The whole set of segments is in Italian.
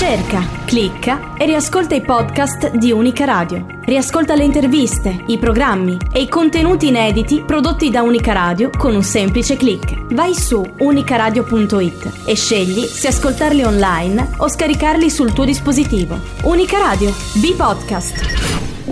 Cerca, clicca e riascolta i podcast di Unica Radio. Riascolta le interviste, i programmi e i contenuti inediti prodotti da Unica Radio con un semplice click. Vai su unicaradio.it e scegli se ascoltarli online o scaricarli sul tuo dispositivo. Unica Radio, B-Podcast.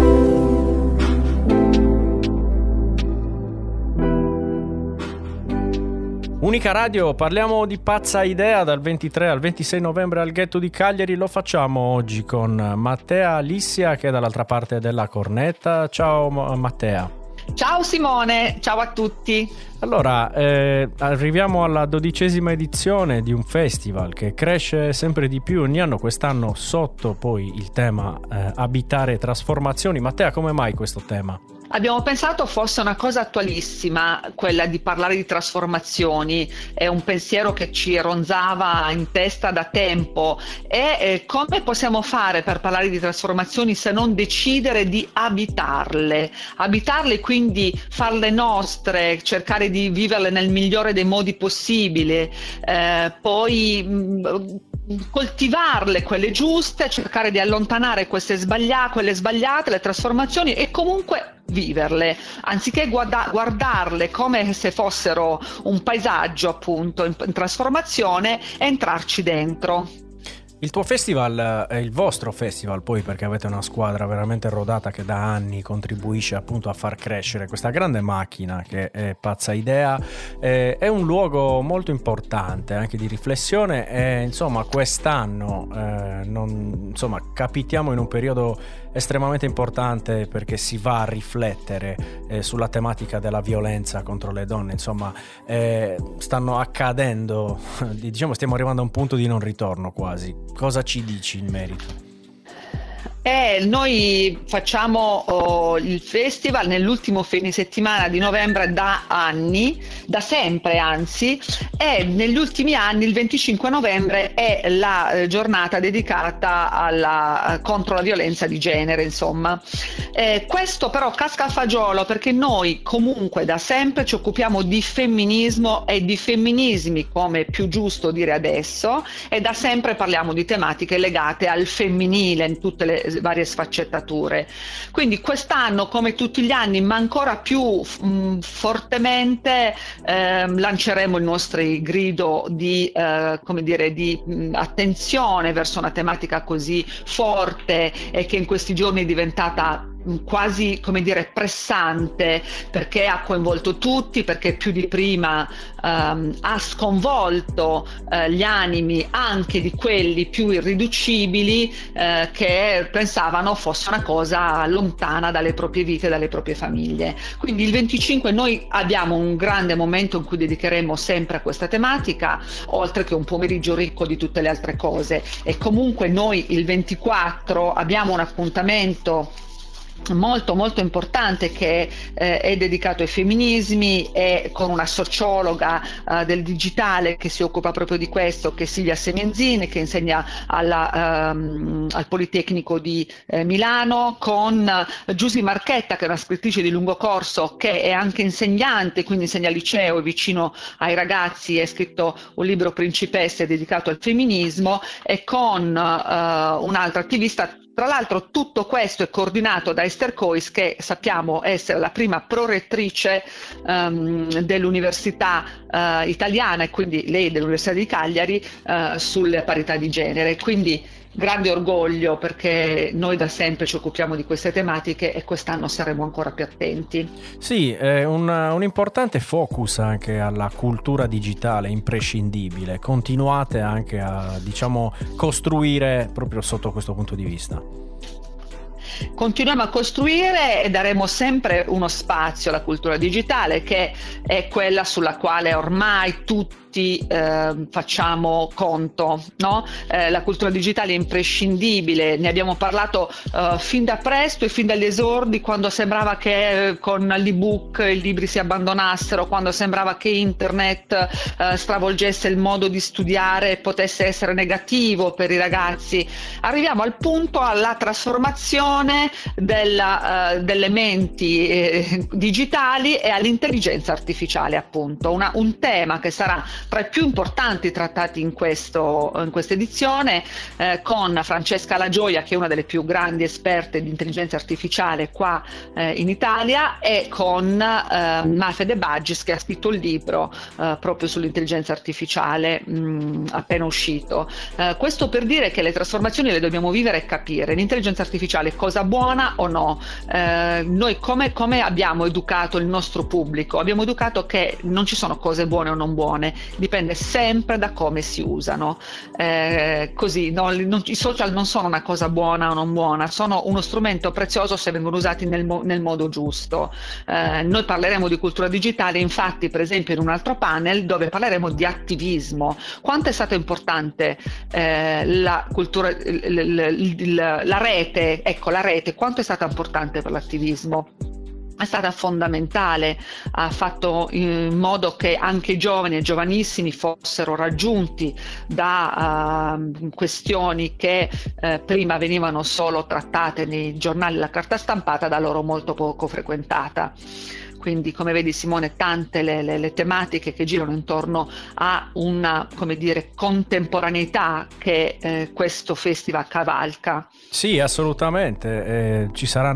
Unica Radio, parliamo di Pazza Idea dal 23 al 26 novembre al Ghetto di Cagliari. Lo facciamo oggi con Mattea Lissia, che è dall'altra parte della cornetta. Ciao Mattea. Ciao Simone, ciao a tutti. Allora, arriviamo alla 12ª edizione di un festival che cresce sempre di più ogni anno, quest'anno sotto poi il tema abitare trasformazioni. Mattea, come mai questo tema? Abbiamo pensato fosse una cosa attualissima quella di parlare di trasformazioni, è un pensiero che ci ronzava in testa da tempo e come possiamo fare per parlare di trasformazioni se non decidere di abitarle, quindi farle nostre, cercare di viverle nel migliore dei modi possibili, poi coltivarle quelle giuste, cercare di allontanare quelle sbagliate, le trasformazioni e comunque viverle, anziché guardarle come se fossero un paesaggio appunto in trasformazione e entrarci dentro. Il tuo festival è il vostro festival, poi, perché avete una squadra veramente rodata che da anni contribuisce appunto a far crescere questa grande macchina che è Pazza Idea. È un luogo molto importante anche di riflessione e insomma quest'anno capitiamo in un periodo estremamente importante perché si va a riflettere sulla tematica della violenza contro le donne. Insomma, stanno accadendo, stiamo arrivando a un punto di non ritorno quasi. Cosa ci dici in merito? Noi facciamo il festival nell'ultimo fine settimana di novembre da anni, da sempre anzi, e negli ultimi anni il 25 novembre è la giornata dedicata contro la violenza di genere, insomma. Questo però casca a fagiolo perché noi comunque da sempre ci occupiamo di femminismo e di femminismi, come è più giusto dire adesso, e da sempre parliamo di tematiche legate al femminile in tutte le varie sfaccettature. Quindi quest'anno, come tutti gli anni, ma ancora più fortemente lanceremo il nostro grido di attenzione verso una tematica così forte e che in questi giorni è diventata quasi pressante, perché ha coinvolto tutti, perché più di prima ha sconvolto gli animi anche di quelli più irriducibili che pensavano fosse una cosa lontana dalle proprie vite, dalle proprie famiglie. Quindi il 25 noi abbiamo un grande momento in cui dedicheremo sempre a questa tematica, oltre che un pomeriggio ricco di tutte le altre cose, e comunque noi il 24 abbiamo un appuntamento molto molto importante che è dedicato ai femminismi, e con una sociologa del digitale che si occupa proprio di questo, che è Silvia Semienzini, che insegna al Politecnico di Milano, con Giusy Marchetta, che è una scrittrice di lungo corso che è anche insegnante, quindi insegna al liceo, è vicino ai ragazzi, ha scritto un libro Principesse dedicato al femminismo, e con un'altra attivista. Tra l'altro tutto questo è coordinato da Esther Cois, che sappiamo essere la prima prorettrice dell'università italiana, e quindi lei dell'Università di Cagliari, sulle parità di genere. Quindi grande orgoglio, perché noi da sempre ci occupiamo di queste tematiche e quest'anno saremo ancora più attenti. Sì, è un importante focus anche alla cultura digitale, imprescindibile. Continuate anche a costruire proprio sotto questo punto di vista. Continuiamo a costruire e daremo sempre uno spazio alla cultura digitale, che è quella sulla quale ormai tutti facciamo conto, no? La cultura digitale è imprescindibile, ne abbiamo parlato fin da presto e fin dagli esordi, quando sembrava che con l'ebook i libri si abbandonassero, quando sembrava che internet stravolgesse il modo di studiare e potesse essere negativo per i ragazzi. Arriviamo al punto, alla trasformazione delle menti digitali e all'intelligenza artificiale, appunto, un tema che sarà tra i più importanti trattati in questa edizione, con Francesca La Gioia, che è una delle più grandi esperte di intelligenza artificiale qua in Italia, e con Mafe De Baggis, che ha scritto un libro proprio sull'intelligenza artificiale appena uscito. Questo per dire che le trasformazioni le dobbiamo vivere e capire. L'intelligenza artificiale è cosa buona o no? Noi come abbiamo educato il nostro pubblico? Abbiamo educato che non ci sono cose buone o non buone, dipende sempre da come si usano. Così i social non sono una cosa buona o non buona, sono uno strumento prezioso se vengono usati nel modo giusto. Noi parleremo di cultura digitale, infatti, per esempio in un altro panel dove parleremo di attivismo. Quanto è stato importante la cultura, la rete, ecco, la rete, quanto è stata importante per l'attivismo? È stata fondamentale, ha fatto in modo che anche i giovani e giovanissimi fossero raggiunti da questioni che prima venivano solo trattate nei giornali, la carta stampata, da loro molto poco frequentata. Quindi, come vedi Simone, tante le tematiche che girano intorno a una, come dire, contemporaneità che questo festival cavalca. Sì, assolutamente. Ci sarà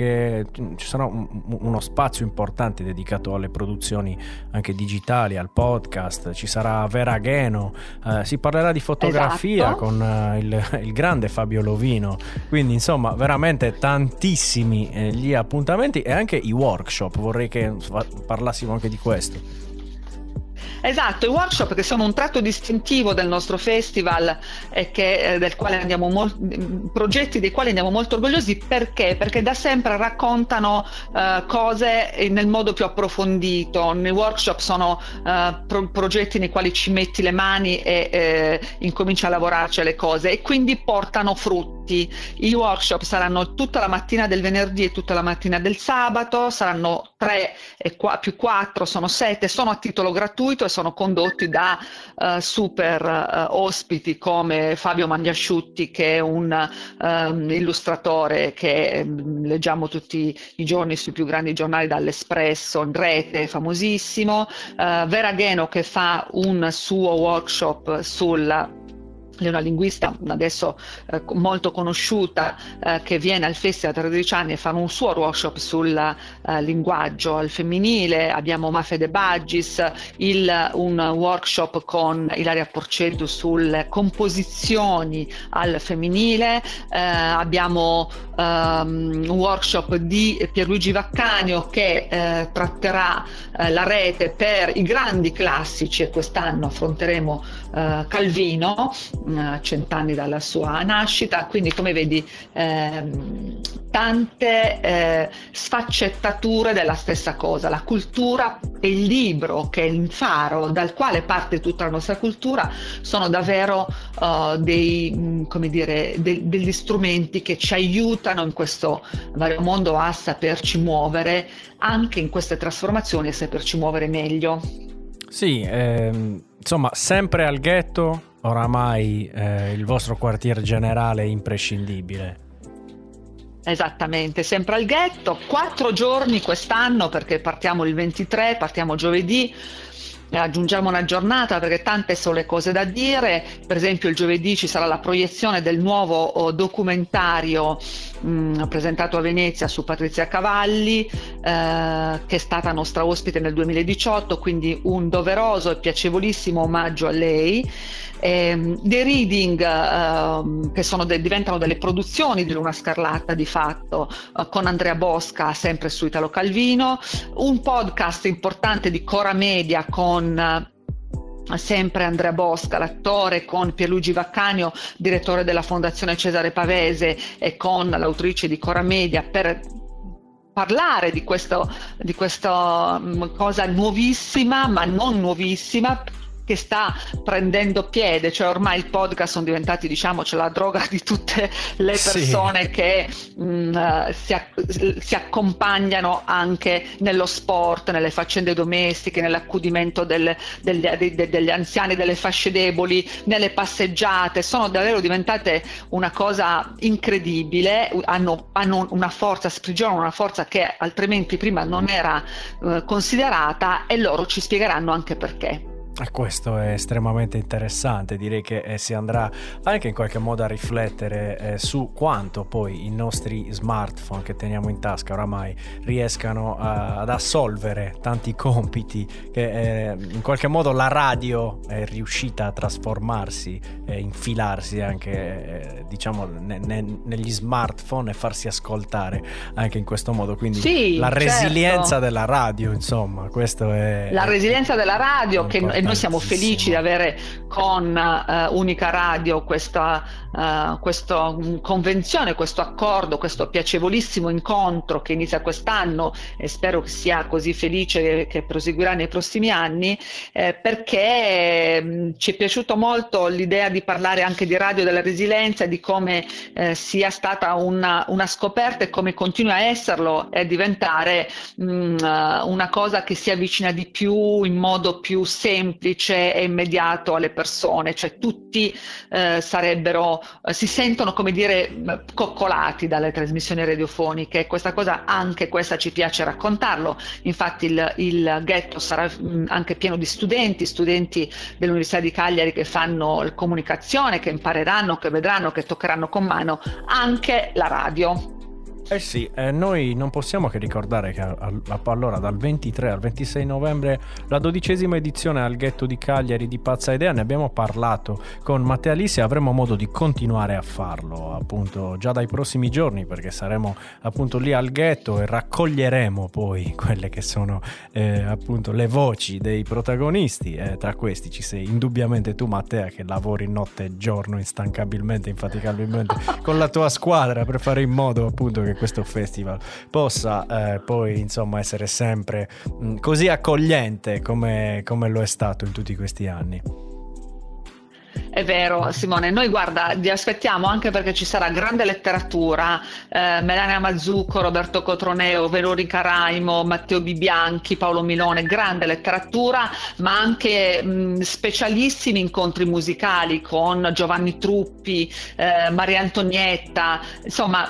uno spazio importante dedicato alle produzioni anche digitali, al podcast. Ci sarà Vera Gheno, si parlerà di fotografia, esatto, con il grande Fabio Lovino. Quindi insomma veramente tantissimi gli appuntamenti e anche i workshop. Vorrei che parlassimo anche di questo. Esatto, i workshop che sono un tratto distintivo del nostro festival e del quale progetti dei quali andiamo molto orgogliosi. Perché? Perché da sempre raccontano cose nel modo più approfondito. Nei workshop sono progetti nei quali ci metti le mani e incominci a lavorarci alle cose, e quindi portano frutti. I workshop saranno tutta la mattina del venerdì e tutta la mattina del sabato, saranno 3 più 4, sono 7, sono a titolo gratuito e sono condotti da super ospiti come Fabio Mangiasciutti, che è un illustratore che leggiamo tutti i giorni sui più grandi giornali, dall'Espresso in rete, famosissimo, Vera Gheno, che fa un suo workshop è una linguista adesso molto conosciuta, che viene al Festival da 13 anni e fa un suo workshop sul linguaggio al femminile. Abbiamo Mafe De Baggis, un workshop con Ilaria Porceddu sulle composizioni al femminile. Abbiamo un workshop di Pierluigi Vaccanio che tratterà la rete per i grandi classici, e quest'anno affronteremo Calvino, 100 anni dalla sua nascita. Quindi, come vedi, tante sfaccettature della stessa cosa. La cultura e il libro, che è il faro dal quale parte tutta la nostra cultura, sono davvero degli strumenti che ci aiutano in questo vario mondo a saperci muovere anche in queste trasformazioni e saperci muovere meglio. Sì, insomma, sempre al Ghetto, oramai il vostro quartier generale imprescindibile. Esattamente, sempre al Ghetto, 4 giorni quest'anno, perché partiamo il 23, partiamo giovedì, aggiungiamo una giornata perché tante sono le cose da dire. Per esempio il giovedì ci sarà la proiezione del nuovo documentario presentato a Venezia su Patrizia Cavalli, che è stata nostra ospite nel 2018, quindi un doveroso e piacevolissimo omaggio a lei. Dei reading che diventano delle produzioni di Luna Scarlatta di fatto, con Andrea Bosca sempre su Italo Calvino, un podcast importante di Cora Media con sempre Andrea Bosca, l'attore, con Pierluigi Vaccanio, direttore della Fondazione Cesare Pavese, e con l'autrice di Cora Media, per parlare di questa cosa nuovissima, ma non nuovissima, che sta prendendo piede. Cioè ormai il podcast sono diventati, diciamoci, la droga di tutte le persone, sì, che si accompagnano anche nello sport, nelle faccende domestiche, nell'accudimento degli anziani, delle fasce deboli, nelle passeggiate. Sono davvero diventate una cosa incredibile, hanno una forza, sprigionano una forza che altrimenti prima non era considerata, e loro ci spiegheranno anche perché. E questo è estremamente interessante, direi che si andrà anche in qualche modo a riflettere su quanto poi i nostri smartphone che teniamo in tasca oramai riescano ad assolvere tanti compiti che in qualche modo la radio è riuscita a trasformarsi e infilarsi anche diciamo negli smartphone e farsi ascoltare anche in questo modo, quindi sì, la resilienza certo. della radio, insomma, questo è La resilienza della radio, che noi siamo importantissimo. felici di avere con Unica Radio questa convenzione, questo accordo, questo piacevolissimo incontro che inizia quest'anno e spero che sia così felice che proseguirà nei prossimi anni, perché ci è piaciuto molto l'idea di parlare anche di radio della resilienza, di come sia stata una scoperta e come continua a esserlo e diventare una cosa che si avvicina di più in modo più semplice e immediato alle persone, cioè tutti si sentono, come dire, coccolati dalle trasmissioni radiofoniche. Questa cosa, anche questa, ci piace raccontarlo. Infatti il ghetto sarà anche pieno di studenti dell'Università di Cagliari che fanno comunicazione, che impareranno, che vedranno, che toccheranno con mano anche la radio. Eh sì, noi non possiamo che ricordare che allora dal 23 al 26 novembre la 12ª edizione al Ghetto di Cagliari di Pazza Idea, ne abbiamo parlato con Matteo Alissi e avremo modo di continuare a farlo appunto già dai prossimi giorni, perché saremo appunto lì al ghetto e raccoglieremo poi quelle che sono appunto le voci dei protagonisti, tra questi ci sei indubbiamente tu, Matteo, che lavori notte e giorno instancabilmente, infaticabilmente con la tua squadra per fare in modo appunto che questo festival possa poi insomma essere sempre così accogliente come lo è stato in tutti questi anni. È vero, Simone, noi guarda, vi aspettiamo anche perché ci sarà grande letteratura, Melania Mazzucco, Roberto Cotroneo, Veronica Raimo, Matteo Bibianchi, Paolo Milone, grande letteratura, ma anche specialissimi incontri musicali con Giovanni Truppi, Maria Antonietta, insomma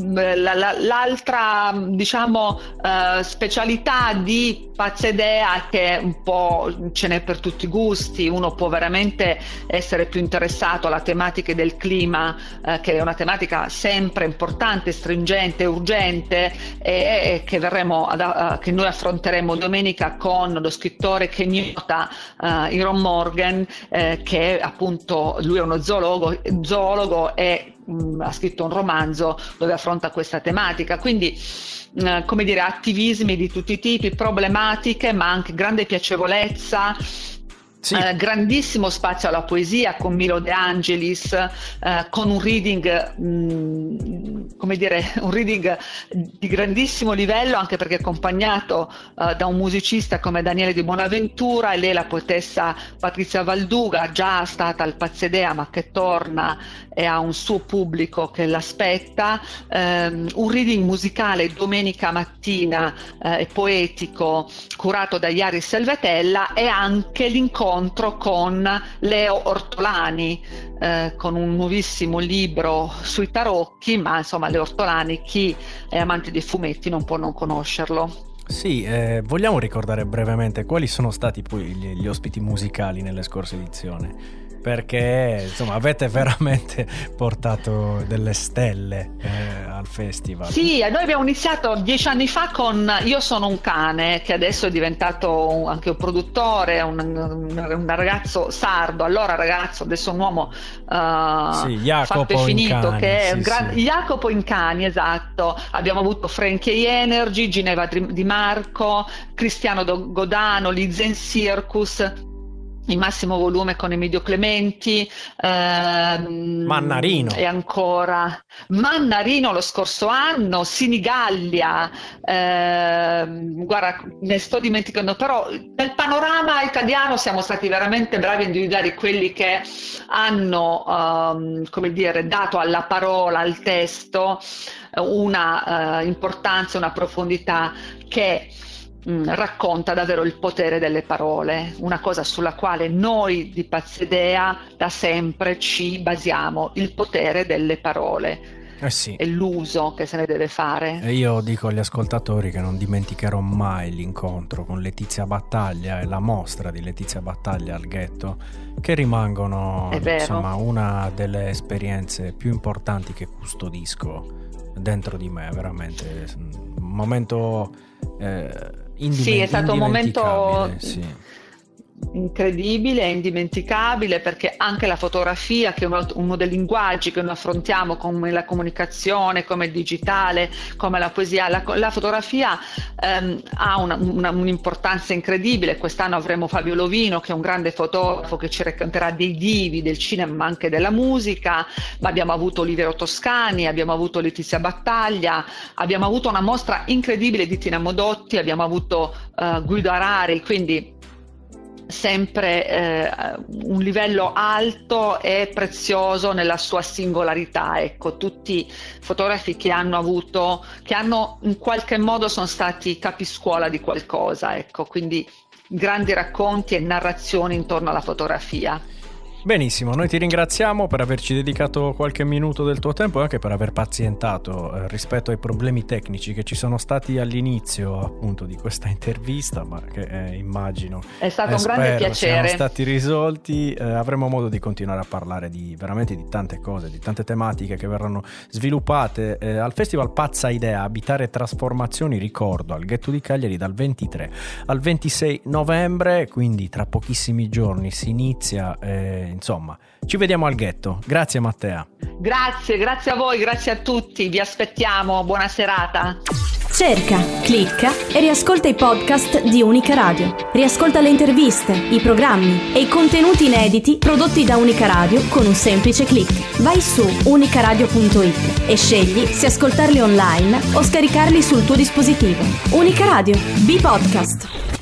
l'altra diciamo specialità di Pazza Idea, che un po' ce n'è per tutti i gusti, uno può veramente essere più interessato alla tematica del clima, che è una tematica sempre importante, stringente, urgente, e che che noi affronteremo domenica con lo scrittore kenyota Iron Morgan, che appunto lui è uno zoologo e ha scritto un romanzo dove affronta questa tematica, quindi come dire, attivismi di tutti i tipi, problematiche, ma anche grande piacevolezza. Sì. Grandissimo spazio alla poesia con Milo De Angelis, con un reading un reading di grandissimo livello, anche perché accompagnato da un musicista come Daniele Di Bonaventura, e lei la poetessa Patrizia Valduga, già stata al Pazza Idea ma che torna e ha un suo pubblico che l'aspetta, un reading musicale domenica mattina poetico curato da Iari Selvetella, e anche l'incontro con Leo Ortolani, con un nuovissimo libro sui tarocchi, ma insomma Leo Ortolani, chi è amante dei fumetti non può non conoscerlo. Sì, vogliamo ricordare brevemente quali sono stati poi gli ospiti musicali nelle scorse edizioni? Perché insomma avete veramente portato delle stelle al festival. Sì, noi abbiamo iniziato 10 anni fa con Io sono un cane, che adesso è diventato anche un produttore, un ragazzo sardo, allora ragazzo, adesso un uomo fatto e finito, Incani, che è sì, sì. Jacopo Incani, esatto. Abbiamo avuto Frankie Energy, Ginevra Di Marco, Cristiano Godano, Lizen Circus, in massimo volume con Emilio Clementi, Mannarino, e ancora Mannarino lo scorso anno, Sinigallia, guarda, ne sto dimenticando, però nel panorama italiano siamo stati veramente bravi a individuare quelli che hanno come dire, dato alla parola, al testo una importanza, una profondità che racconta davvero il potere delle parole, una cosa sulla quale noi di Pazza Idea da sempre ci basiamo, il potere delle parole. sì. e l'uso che se ne deve fare. E io dico agli ascoltatori che non dimenticherò mai l'incontro con Letizia Battaglia e la mostra di Letizia Battaglia al Ghetto, che rimangono insomma una delle esperienze più importanti che custodisco dentro di me, veramente un momento sì, è stato un momento incredibile e indimenticabile, perché anche la fotografia, che è uno dei linguaggi che noi affrontiamo come la comunicazione, come il digitale, come la poesia, la fotografia ha un'importanza incredibile. Quest'anno avremo Fabio Lovino, che è un grande fotografo che ci racconterà dei divi del cinema ma anche della musica, ma abbiamo avuto Olivero Toscani, abbiamo avuto Letizia Battaglia, abbiamo avuto una mostra incredibile di Tina Modotti, abbiamo avuto Guido Arari, quindi sempre un livello alto e prezioso nella sua singolarità. Ecco, tutti fotografi che hanno in qualche modo sono stati capiscuola di qualcosa, ecco, quindi grandi racconti e narrazioni intorno alla fotografia. Benissimo, noi ti ringraziamo per averci dedicato qualche minuto del tuo tempo e anche per aver pazientato rispetto ai problemi tecnici che ci sono stati all'inizio appunto di questa intervista, ma che immagino è stato un grande piacere, siano stati risolti. Avremo modo di continuare a parlare veramente di tante cose, di tante tematiche che verranno sviluppate al Festival Pazza Idea Abitare Trasformazioni, ricordo, al Ghetto di Cagliari dal 23 al 26 novembre, quindi tra pochissimi giorni si inizia. Insomma, ci vediamo al Ghetto. Grazie Mattea. Grazie a voi, grazie a tutti, vi aspettiamo, buona serata. Cerca, clicca e riascolta i podcast di Unica Radio. Riascolta le interviste, i programmi e i contenuti inediti prodotti da Unica Radio con un semplice click. Vai su unicaradio.it e scegli se ascoltarli online o scaricarli sul tuo dispositivo. Unica Radio, B-Podcast.